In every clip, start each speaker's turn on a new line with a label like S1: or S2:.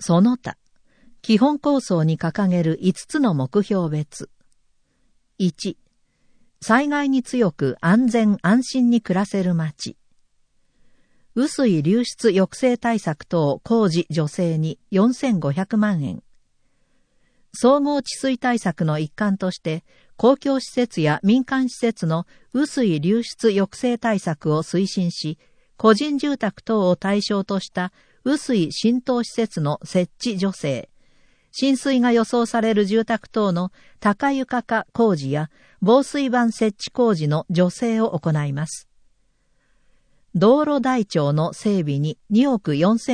S1: その他、基本構想に掲げる5つの目標別。1、災害に強く安全安心に暮らせる町。雨水流出抑制対策等工事助成に4500万円。総合治水対策の一環として、公共施設や民間施設の雨水流出抑制対策を推進し、個人住宅等を対象とした雨水浸透施設の設置助成、浸水が予想される住宅等の高床化工事や防水板設置工事の助成を行います。道路台帳の整備に2億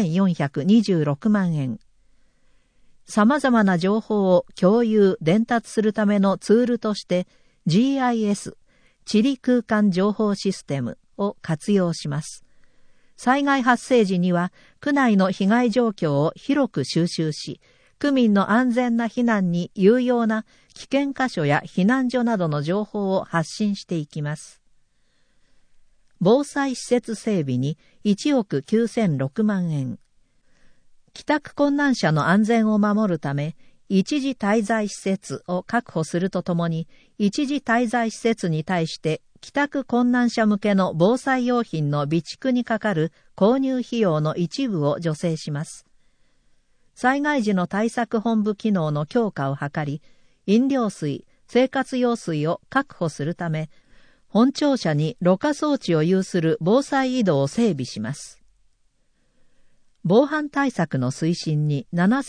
S1: 4426万円。様々な情報を共有、伝達するためのツールとして GIS、地理空間情報システムを活用します。災害発生時には区内の被害状況を広く収集し、区民の安全な避難に有用な危険箇所や避難所などの情報を発信していきます。防災施設整備に1億9006万円。帰宅困難者の安全を守るため、一時滞在施設を確保するとともに、一時滞在施設に対して帰宅困難者向けの防災用品の備蓄にかかる購入費用の一部を助成します。災害時の対策本部機能の強化を図り、飲料水、生活用水を確保するため、本庁舎にろ過装置を有する防災井戸を整備します。防犯対策の推進に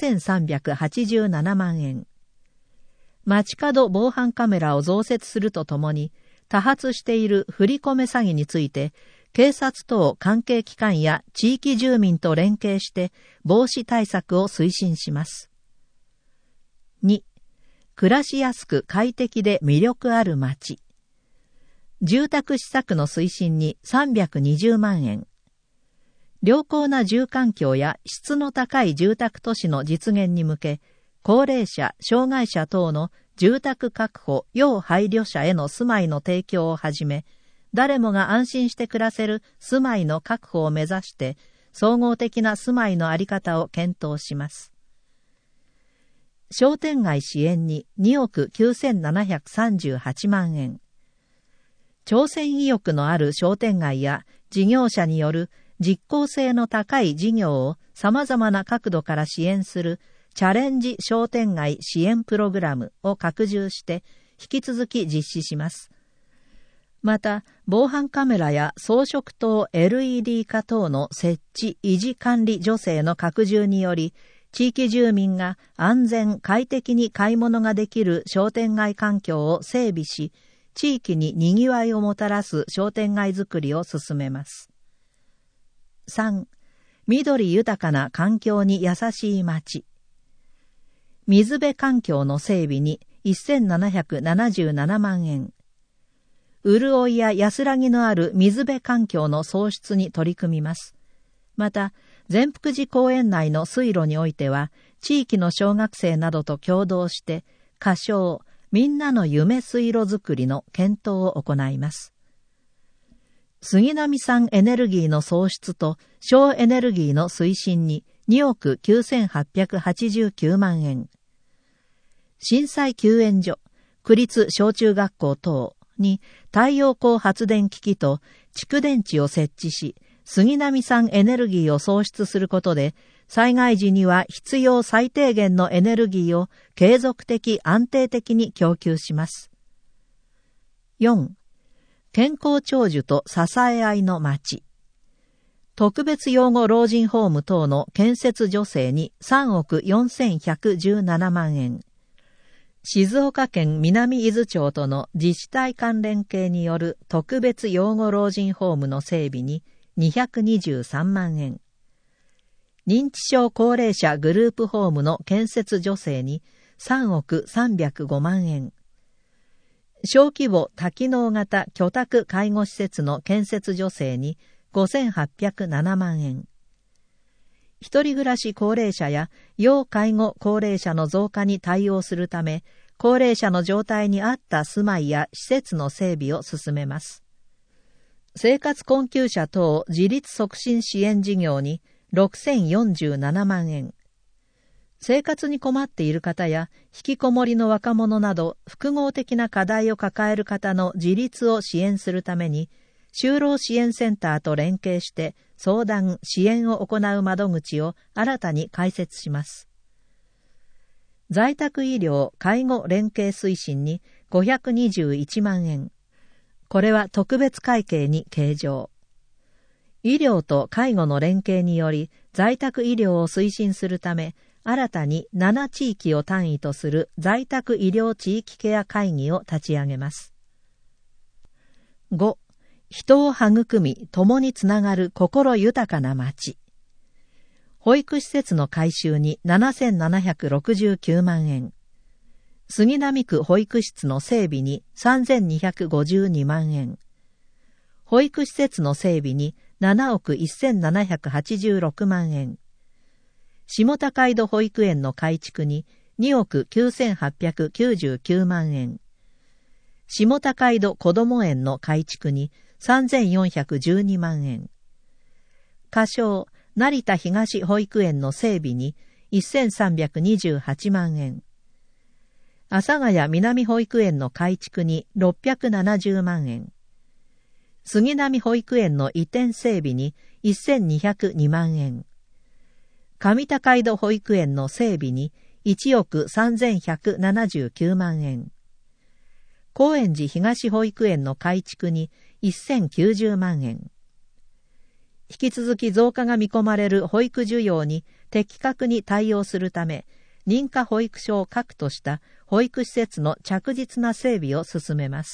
S1: 7387万円。街角防犯カメラを増設するとともに、多発している振り込め詐欺について、警察等関係機関や地域住民と連携して防止対策を推進します。2、暮らしやすく快適で魅力ある街。住宅施策の推進に320万円。良好な住環境や質の高い住宅都市の実現に向け、高齢者、障害者等の住宅確保、要配慮者への住まいの提供をはじめ、誰もが安心して暮らせる住まいの確保を目指して、総合的な住まいのあり方を検討します。商店街支援に2億9738万円。挑戦意欲のある商店街や事業者による実効性の高い事業を様々な角度から支援するチャレンジ商店街支援プログラムを拡充して引き続き実施します。また、防犯カメラや装飾灯 LED 化等の設置、維持管理助成の拡充により、地域住民が安全・快適に買い物ができる商店街環境を整備し、地域に賑わいをもたらす商店街づくりを進めます。3、緑豊かな環境に優しい街。水辺環境の整備に1777万円。潤いや安らぎのある水辺環境の創出に取り組みます。また、善福寺公園内の水路においては、地域の小学生などと共同して、仮称、みんなの夢水路づくりの検討を行います。杉並産エネルギーの創出と省エネルギーの推進に2億9889万円。震災救援所、区立小中学校等に太陽光発電機器と蓄電池を設置し、杉並産エネルギーを創出することで、災害時には必要最低限のエネルギーを継続的安定的に供給します。4. 健康長寿と支え合いの町。特別養護老人ホーム等の建設助成に3億4117万円。静岡県南伊豆町との自治体間連携による特別養護老人ホームの整備に223万円。認知症高齢者グループホームの建設助成に3億305万円。小規模多機能型居宅介護施設の建設助成に5807万円。一人暮らし高齢者や要介護高齢者の増加に対応するため、高齢者の状態に合った住まいや施設の整備を進めます。生活困窮者等自立促進支援事業に6047万円。 生活に困っている方や引きこもりの若者など複合的な課題を抱える方の自立を支援するために、就労支援センターと連携して相談・支援を行う窓口を新たに開設します。在宅医療・介護連携推進に521万円。これは特別会計に計上。医療と介護の連携により在宅医療を推進するため、新たに7地域を単位とする在宅医療地域ケア会議を立ち上げます。5. 人を育み、共につながる心豊かな町。保育施設の改修に7769万円。杉並区保育室の整備に3252万円。保育施設の整備に7億1786万円。下高井戸保育園の改築に2億9899万円。下高井戸こども園の改築に3412万円。仮称成田東保育園の整備に1328万円。阿佐ヶ谷南保育園の改築に670万円。杉並保育園の移転整備に1202万円。上高井戸保育園の整備に1億3179万円。高円寺東保育園の改築に1090万円。引き続き増加が見込まれる保育需要に的確に対応するため、認可保育所を核とした保育施設の着実な整備を進めます。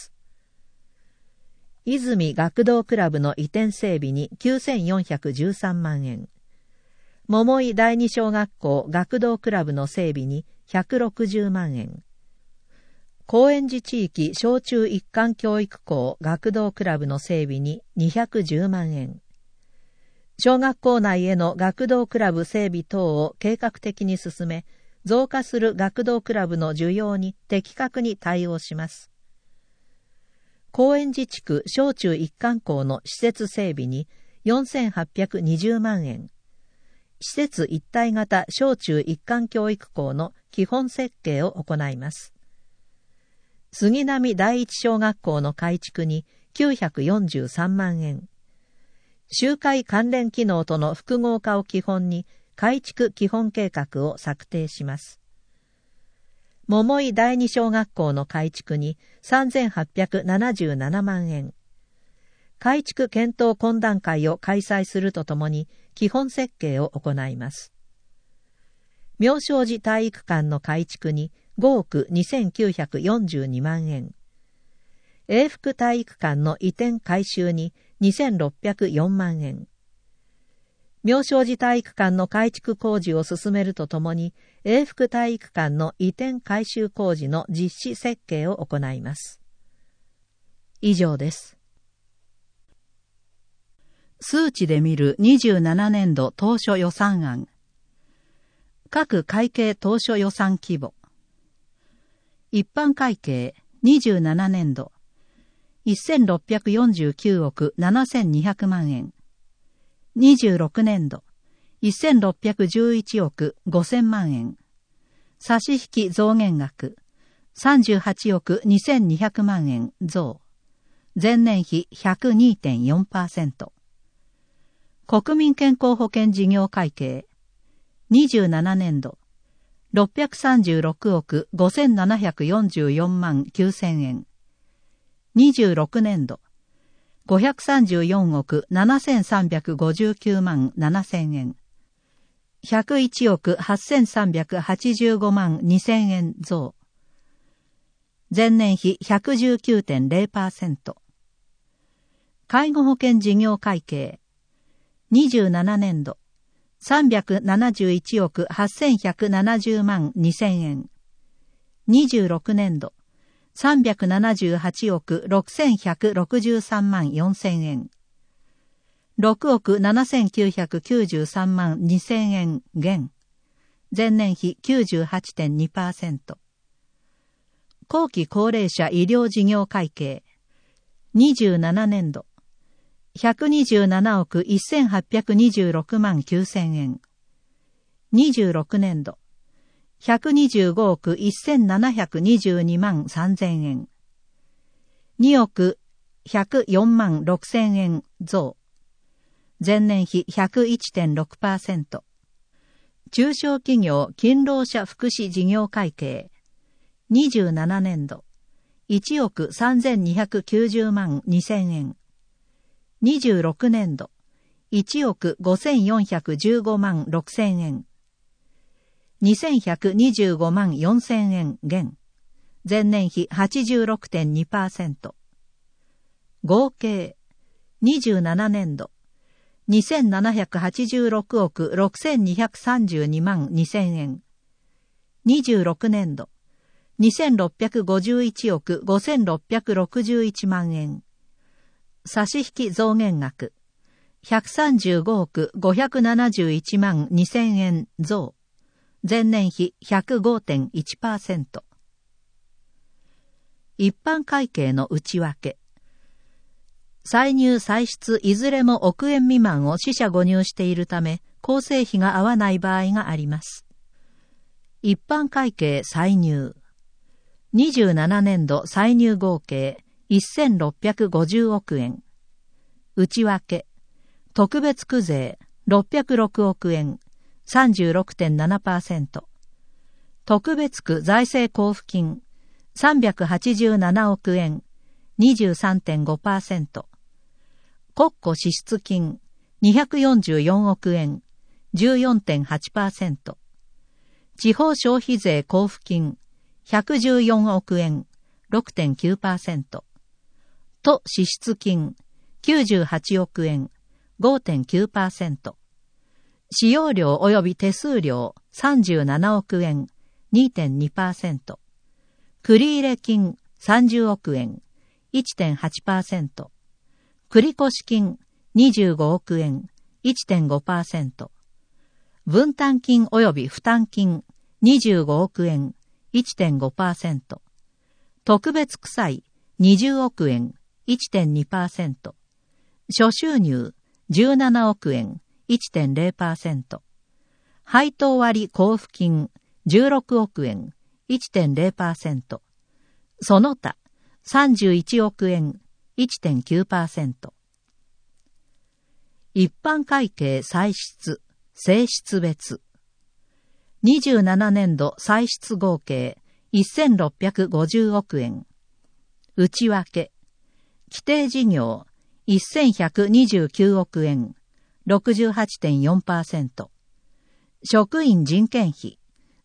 S1: 泉学童クラブの移転整備に9413万円。桃井第二小学校学童クラブの整備に160万円。高円寺地域小中一貫教育校学童クラブの整備に210万円。小学校内への学童クラブ整備等を計画的に進め、増加する学童クラブの需要に的確に対応します。高円寺地区小中一貫校の施設整備に4820万円。施設一体型小中一貫教育校の基本設計を行います。杉並第一小学校の改築に943万円。集会関連機能との複合化を基本に改築基本計画を策定します。桃井第二小学校の改築に3877万円。改築検討懇談会を開催するとともに基本設計を行います。妙正寺体育館の改築に5億2942万円。永福体育館の移転改修に2604万円。妙正寺体育館の改築工事を進めるとともに、永福体育館の移転改修工事の実施設計を行います。以上です。数値で見る27年度当初予算案。各会計当初予算規模。一般会計27年度1649億7200万円。26年度1611億5000万円。差し引き増減額38億2200万円増。前年比 102.4%。国民健康保険事業会計27年度636億5744万9000円。26年度534億7359万7000円。101億8385万2000円増。前年比 119.0%。介護保険事業会計27年度371億8170万2000円。26年度378億6163万4000円。6億7993万2000円減。前年比 98.2%。後期高齢者医療事業会計27年度127億1826万9000円。26年度 125億1722万3000円。2億104万6000円増。前年比 101.6%。中小企業勤労者福祉事業会計。27年度。1億3290万2000円。26年度。1億5415万6000円。2125万4000円減。前年比 86.2%。合計。27年度。2786億6232万2000円。26年度。2651億5661万円。差し引き増減額。135億571万2000円増。前年比 105.1%。一般会計の内訳。歳入歳出いずれも億円未満を四捨五入しているため、構成比が合わない場合があります。一般会計歳入。27年度歳入合計1650億円。内訳。特別区税606億円。36.7%。特別区財政交付金387億円。23.5%。国庫支出金244億円。14.8%。地方消費税交付金114億円。6.9%。都支出金98億円。5.9%。使用料及び手数料37億円。2.2%。繰入金30億円。1.8%。繰越金25億円。1.5%。分担金及び負担金25億円。1.5%。特別区歳20億円。1.2%。諸収入17億円。1.0%。配当割交付金16億円。1.0%。その他31億円。1.9%。一般会計歳出、歳出別。27年度歳出合計1650億円。内訳。規定事業1129億円。68.4%。職員人件費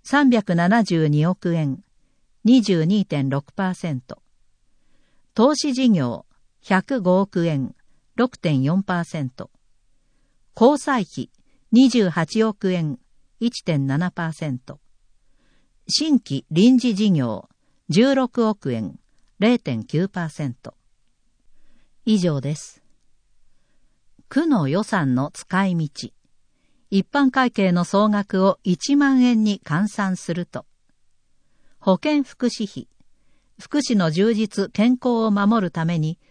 S1: 372億円。22.6%。投資事業105億円。6.4%。交際費28億円。1.7%。新規臨時事業16億円。0.9%。以上です。区の予算の使い道。一般会計の総額を1万円に換算すると、保健福祉費、福祉の充実健康を守るために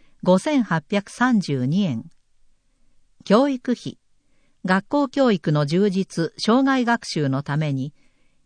S1: 5832円。教育費、学校教育の充実障害学習のために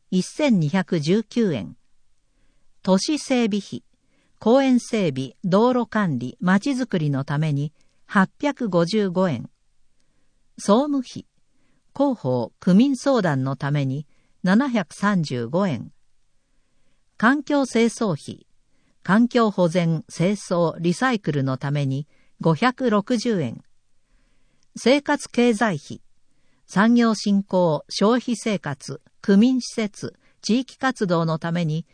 S1: 1219円。都市整備費、公園整備、道路管理、まちづくりのために855円。総務費、広報、区民相談のために735円。環境清掃費、環境保全、清掃、リサイクルのために560円。生活経済費、産業振興、消費生活、区民施設、地域活動のために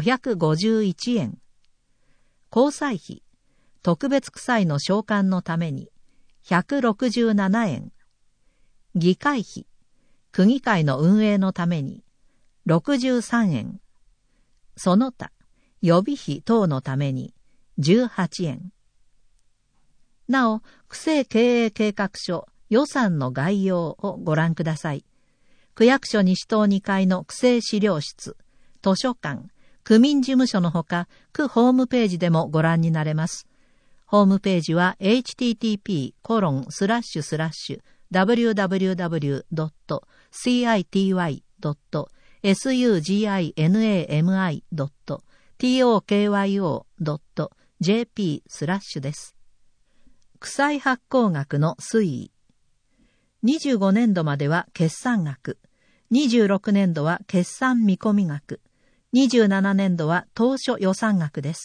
S1: 551円。交際費、特別区歳の償還のために167円。議会費、区議会の運営のために63円。その他、予備費等のために18円。なお、区政経営計画書予算の概要をご覧ください。区役所西棟2階の区政資料室、図書館、区民事務所のほか、区ホームページでもご覧になれます。ホームページは http://www.city.ac.jp suginami.tokyo.jp/ です。区債発行額の推移。25年度までは決算額、26年度は決算見込み額、27年度は当初予算額です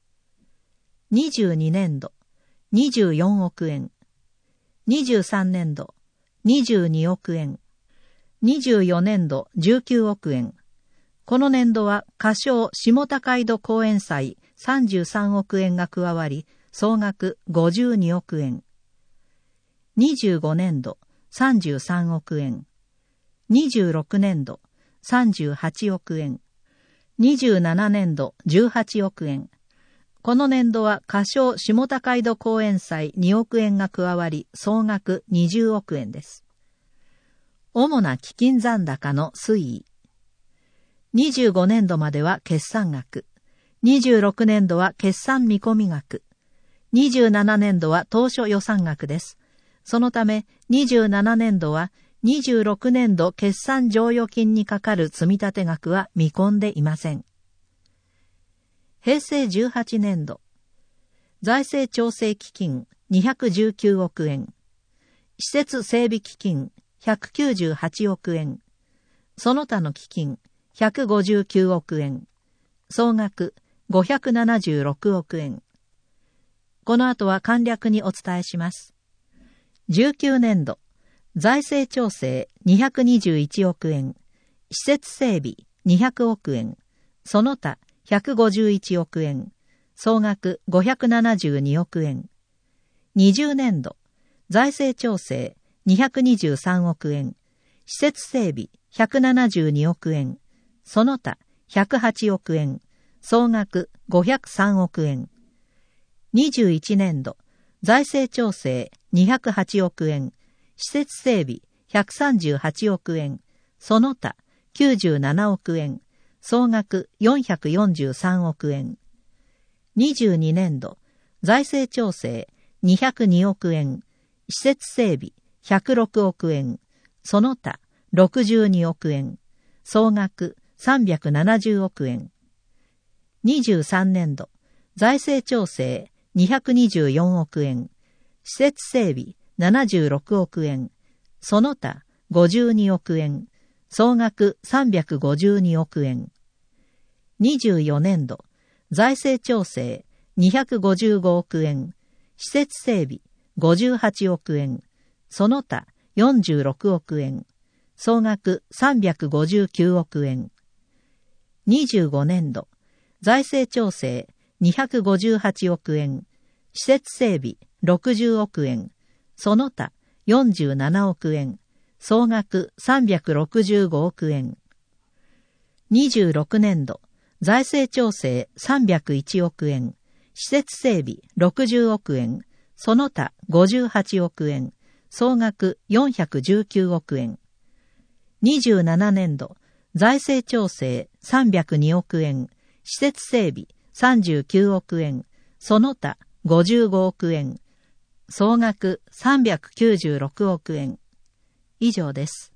S1: 。22年度、24億円。23年度、22億円。24年度、19億円。この年度は、仮称下高井戸公園祭33億円が加わり、総額52億円。25年度、33億円。26年度、38億円。27年度、18億円。この年度は仮称下高井戸公園祭2億円が加わり、総額20億円です。主な基金残高の推移。25年度までは決算額、26年度は決算見込み額、27年度は当初予算額です。そのため、27年度は26年度決算剰余金にかかる積立額は見込んでいません。平成18年度、財政調整基金219億円、施設整備基金198億円、その他の基金159億円、総額576億円。この後は簡略にお伝えします。19年度、財政調整221億円、施設整備200億円、その他151億円、総額572億円。20年度、財政調整223億円、施設整備172億円、その他108億円、総額503億円。21年度、財政調整208億円、施設整備138億円、その他97億円、総額443億円。22年度、財政調整202億円、施設整備106億円、その他62億円、総額370億円。23年度、財政調整224億円、施設整備76億円、その他52億円、総額352億円。24年度、財政調整255億円、施設整備58億円、その他46億円、総額359億円。25年度、財政調整258億円、施設整備60億円、その他47億円、総額365億円。26年度、財政調整301億円、施設整備60億円、その他58億円、総額419億円。27年度、財政調整302億円、施設整備39億円、その他55億円、総額396億円。以上です。